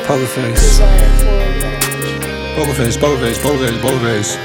Poker face. Poker face, poker face, poker face, poker face.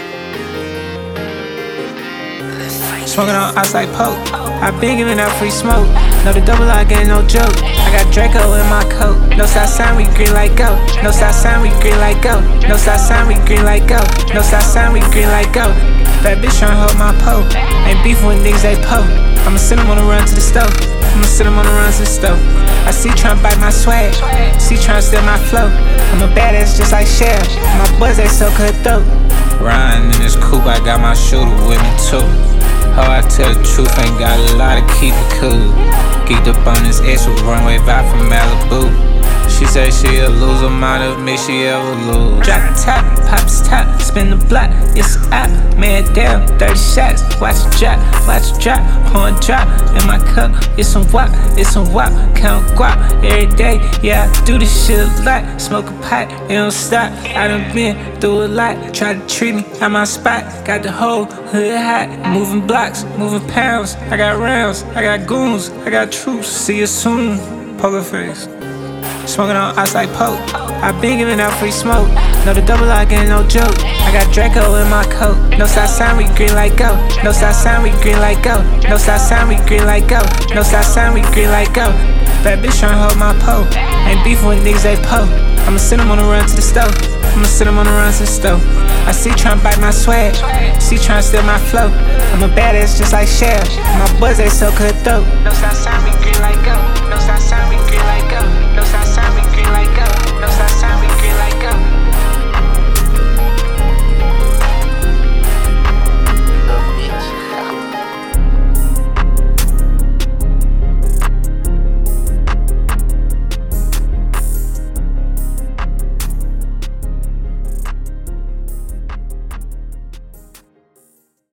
Smoking on ice like Pope. I been giving out free smoke. No, the double I ain't no joke. I got Draco in my coat. No stop sign, we green like go. No stop sign, we green like go. No stop sign, we green like go. No stop sign, we green like go. Bad bitch tryna hold my pole. Ain't beefing with niggas, they po. I'ma send them on the run to the stove. I'ma send them on the run to the stove. I see tryna bite my swag. See tryna steal my flow. I'm a badass just like Cher. My boys, they so cutthroat. Riding in this coupe, I got my shooter with me too. How I tell the truth, ain't got a lot to keep it cool. Geeked up on this extra runway vibe from Malibu. She said she a loser, might have made she ever lose. Drop the top, pops top, spin the block, it's out. Man down, 30 shots, watch it drop, pouring drop. In my cup, it's some wop, count guap every day. Yeah, I do this shit a lot, smoke a pot, it don't stop. I done been through a lot, try to treat me at my spot. Got the whole hood hot, moving blocks, moving pounds. I got rounds, I got goons, I got troops. See you soon, poker face. Smoking on ice like Pope. I been giving out free smoke. No, the double I ain't no joke. I got Draco in my coat. No stop sign, we green like go. No stop sign, we green like go. No stop sign, we green like go. No stop sign, we green like go. Bad bitch tryna hold my pole. Ain't beefing with niggas, they po. I'ma send them on the run to the stove. I'ma send them on the run to the stove. I see tryna bite my swag. See tryna steal my flow. I'm a badass just like Cher. My boys, they so cutthroat. No stop sign, we green like go. No stop sign, we green like go.